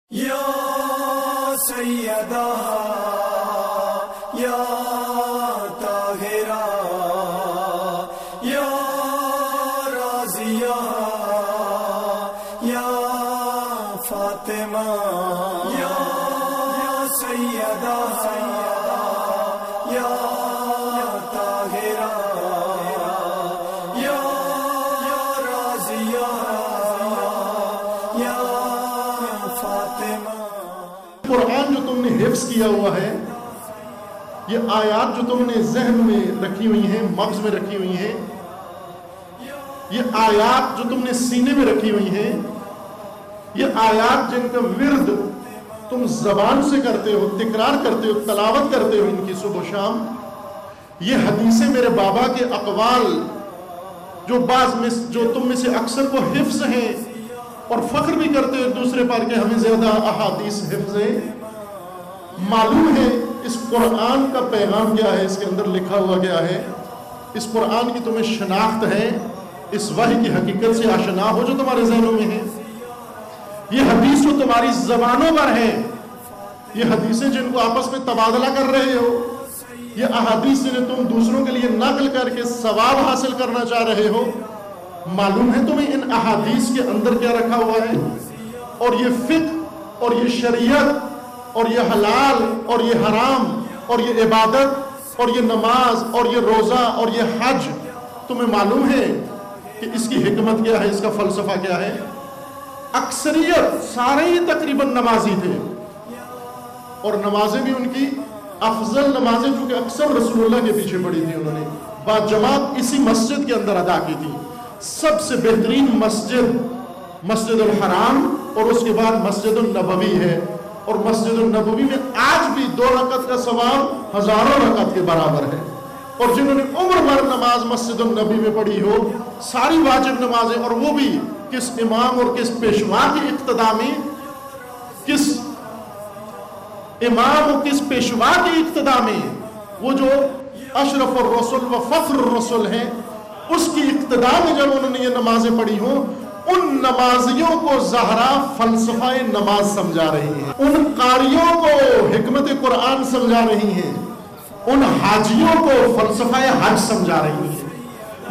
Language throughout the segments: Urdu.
یا سیدہ یا طاہرہ یا راضیہ یا فاطمہ یا سیدہ یا طاہرہ یا راضیہ یا فاطمہ۔ قرآن جو تم نے حفظ کیا ہوا ہے، یہ آیات جو تم نے ذہن میں رکھی ہوئی ہیں، مغز میں رکھی ہوئی ہیں، یہ آیات جو تم نے سینے میں رکھی ہوئی ہیں، یہ آیات جن کا ورد تم زبان سے کرتے ہو، تکرار کرتے ہو، تلاوت کرتے ہو ان کی صبح و شام، یہ حدیثیں میرے بابا کے اقوال جو تم میں سے اکثر کو حفظ ہیں اور فخر بھی کرتے ہو دوسرے پر کہ ہمیں زیادہ احادیث حفظ ہیں، معلوم ہے اس قرآن کا پیغام کیا ہے، اس کے اندر لکھا ہوا کیا ہے، اس قرآن کی تمہیں شناخت ہے، اس وحی کی حقیقت سے آشنا ہو جو تمہارے ذہنوں میں ہے، یہ حدیث جو تمہاری زبانوں پر ہے، یہ حدیثیں جن کو آپس میں تبادلہ کر رہے ہو، یہ احادیث جنہیں تم دوسروں کے لیے نقل کر کے ثواب حاصل کرنا چاہ رہے ہو، معلوم ہے تمہیں ان احادیث کے اندر کیا رکھا ہوا ہے، اور یہ فقہ اور یہ شریعت اور یہ حلال اور یہ حرام اور یہ عبادت اور یہ نماز اور یہ روزہ اور یہ حج، تمہیں معلوم ہے کہ اس کی حکمت کیا ہے، اس کا فلسفہ کیا ہے۔ اکثریت سارے ہی تقریباً نمازی تھے، اور نمازیں بھی ان کی افضل نمازیں جو کہ اکثر رسول اللہ کے پیچھے پڑی تھی، انہوں نے بعد جماعت اسی مسجد کے اندر ادا کی تھی۔ سب سے بہترین مسجد الحرام اور اس کے بعد مسجد النبوی ہے، اور مسجد النبوی میں آج بھی 2 رکعت کا ثواب ہزاروں رکعت کے برابر ہے، اور جنہوں نے عمر بھر نماز مسجد النبوی میں پڑھی ہو، ساری واجب نمازیں، اور وہ بھی کس امام اور کس پیشوا کی اقتداء میں، کس امام اور کس پیشوا کی اقتداء میں، وہ جو اشرف الرسل و فخر الرسل ہیں، اس کی اقتداء میں جب انہوں نے یہ نمازیں پڑھی ہوں، ان نمازیوں کو زہرا فلسفہ نماز سمجھا رہی ہیں، ان قاریوں کو حکمت قرآن سمجھا رہی ہیں، ان حاجیوں کو فلسفہ حج سمجھا رہی ہیں۔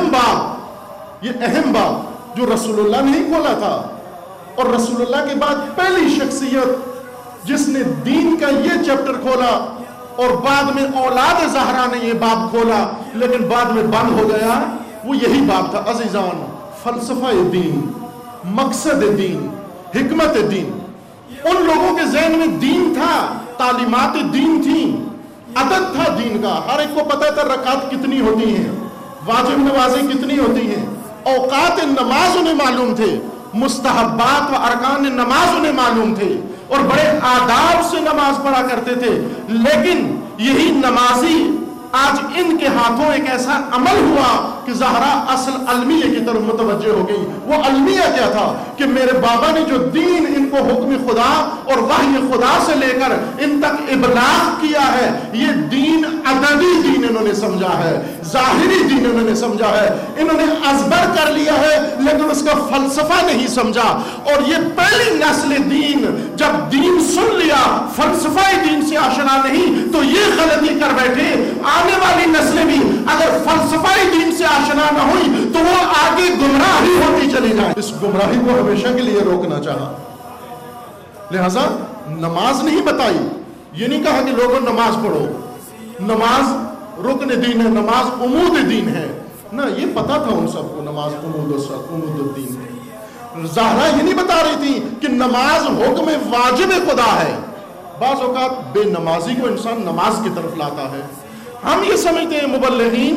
یہ اہم بات جو رسول اللہ نے ہی کھولا تھا، اور رسول اللہ کے بعد پہلی شخصیت جس نے دین کا یہ چیپٹر کھولا، اور بعد میں اولاد زہرا نے یہ باب کھولا لیکن بعد میں بند ہو گیا، وہ یہی باب تھا۔ عزیزان، فلسفہ دین، مقصد دین، حکمت دین، ان لوگوں کے ذہن میں دین تھا، تعلیمات دین تھی، عدد تھا دین کا، ہر ایک کو پتہ تھا رکعت کتنی ہوتی ہیں، واجب نمازیں کتنی ہوتی ہیں، اوقات نماز انہیں معلوم تھے، مستحبات و ارکان نماز انہیں معلوم تھے، اور بڑے آداب سے نماز پڑھا کرتے تھے۔ لیکن یہی نمازی آج ان کے ہاتھوں ایک ایسا عمل ہوا کہ زہرا اصل المیہ کی طرف متوجہ ہو گئی۔ وہ المیہ کیا تھا کہ میرے بابا نے جو دین ان کو حکم خدا اور وحی خدا سے لے کر ان تک ابلاغ کیا ہے، یہ دین عددی دین انہوں نے سمجھا ہے، ظاہری دین انہوں نے سمجھا ہے، انہوں نے ازبر کر لیا ہے لیکن اس کا فلسفہ نہیں سمجھا۔ اور یہ پہلی نسل دین جب دین سن لیا، فلسفہ دین سے آشنا نہیں، تو یہ غلطی کر بیٹھے، آنے والی نسلیں بھی اگر فلسفہ دین سے آشنا نہ ہوئی تو وہ آگے گمراہی ہوتی چلی جائے۔ اس گمراہی کو ہمیشہ کے لیے روکنا چاہا، لہذا نماز نہیں بتائی، یہ نہیں کہا کہ لوگوں نماز پڑھو، نماز رکن دین ہے، نماز عمود دین ہے، نہ، یہ پتا تھا ان سب کو نماز عمود الدین ہے۔ زہرا یہ نہیں بتا رہی تھی کہ نماز حکم واجب خدا ہے۔ بعض اوقات بے نمازی کو انسان نماز کی طرف لاتا ہے، ہم یہ سمجھتے ہیں مبلغین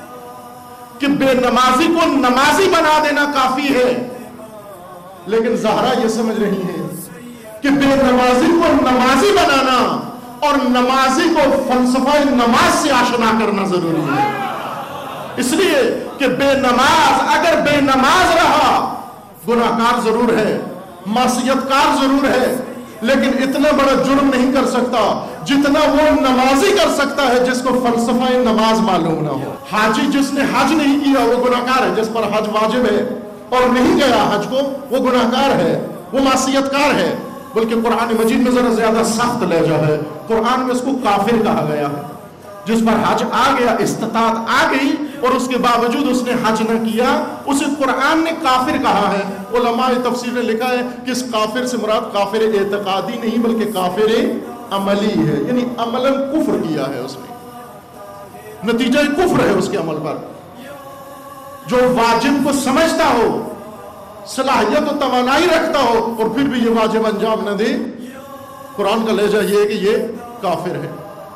کہ بے نمازی کو نمازی بنا دینا کافی ہے، لیکن زہرا یہ سمجھ رہی ہے کہ بے نمازی کو نمازی بنانا اور نمازی کو فلسفہ نماز سے آشنا کرنا ضروری ہے۔ اس لیے کہ بے نماز اگر بے نماز رہا، گناہگار ضرور ہے، معصیت کار ضرور ہے، لیکن اتنا بڑا جرم نہیں کر سکتا جتنا وہ نمازی کر سکتا ہے جس کو فلسفہ نماز معلوم نہ ہو۔ حاجی جس نے حج نہیں کیا وہ گناہگار ہے، جس پر حج واجب ہے اور نہیں گیا حج کو وہ گناہگار ہے، وہ معصیت کار ہے۔ بلکہ قرآن مجید میں ذرا زیادہ سخت لہجہ ہے. قرآن میں اس کو کافر کہا گیا ہے. جس پر حج آ گیا، استطاعت آ گئی اور اس کے باوجود اس نے حج نہ کیا، اسے قرآن نے کافر کہا ہے. علماء تفسیر نے لکھا ہے کہ اس کافر سے مراد کافر اعتقادی نہیں بلکہ کافر عملی ہے، یعنی عملاً کفر کیا ہے اس نے، نتیجہ کفر ہے اس کے عمل پر. جو واجب کو سمجھتا ہو، صلاحیت و توانائی رکھتا ہو اور پھر بھی یہ واجب انجام نہ دے، قرآن کا لہجہ یہ ہے کہ یہ کافر ہے.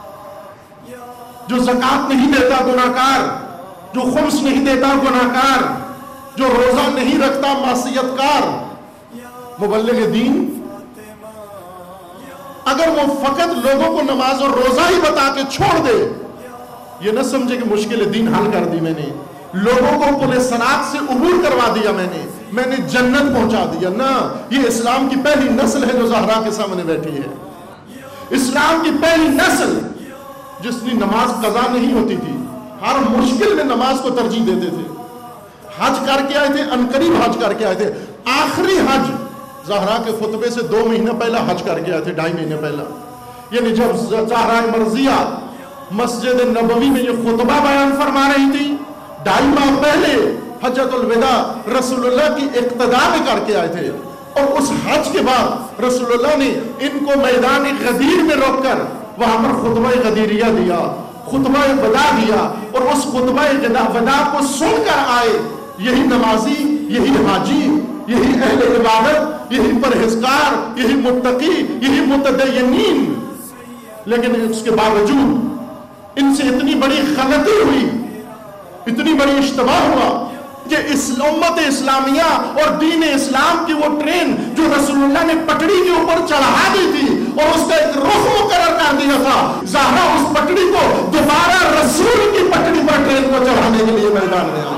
جو زکوٰۃ نہیں دیتا گناہگار، جو خمس نہیں دیتا گناہگار، جو روزہ نہیں رکھتا معصیت کار. مبلغ دین اگر وہ فقط لوگوں کو نماز اور روزہ ہی بتا کے چھوڑ دے، یہ نہ سمجھے کہ مشکل دین حل کر دی میں نے، لوگوں کو پل صراط سے عبور کروا دیا میں نے جنت پہنچا دیا. نہ، یہ اسلام کی پہلی نسل ہے جو زہرا کے سامنے بیٹھی ہے. اسلام کی پہلی نسل جس نے نماز قضا نہیں ہوتی تھی، ہر مشکل میں نماز کو ترجیح دیتے تھے. حج کر کے آئے تھے، عنقریب حج کر کے آئے تھے. آخری حج زہرا کے خطبے سے 2 مہینہ پہلا حج کر کے آئے تھے، 2.5 مہینے پہلا. یعنی جب زہرا مرضیہ مسجد نبوی میں یہ خطبہ بیان فرما رہی تھی، 2.5 ماہ پہلے حجۃ الوداع رسول اللہ کی اقتداء میں کر کے آئے تھے. اور اس حج کے بعد رسول اللہ نے ان کو میدان غدیر میں روک کر وہاں پر خطبہ غدیریہ دیا، خطبہ وداع دیا. اور اس خطبہ وداع کو سن کر آئے یہی نمازی، یہی حاجی، یہی اہل عبادت، یہی پرہیزگار، یہی متقی، یہی متدینین. لیکن اس کے باوجود ان سے اتنی بڑی غلطی ہوئی، اتنی بڑی اشتباہ ہوا کہ امت اسلامیہ اور دین اسلام کی وہ ٹرین جو رسول اللہ نے پٹڑی کے اوپر چڑھا دی تھی اور اس کا ایک رخ مقرر کر دیا تھا، زہرا اس پٹڑی کو دوبارہ رسول کی پٹڑی پر ٹرین کو چڑھانے کے لیے میدان میں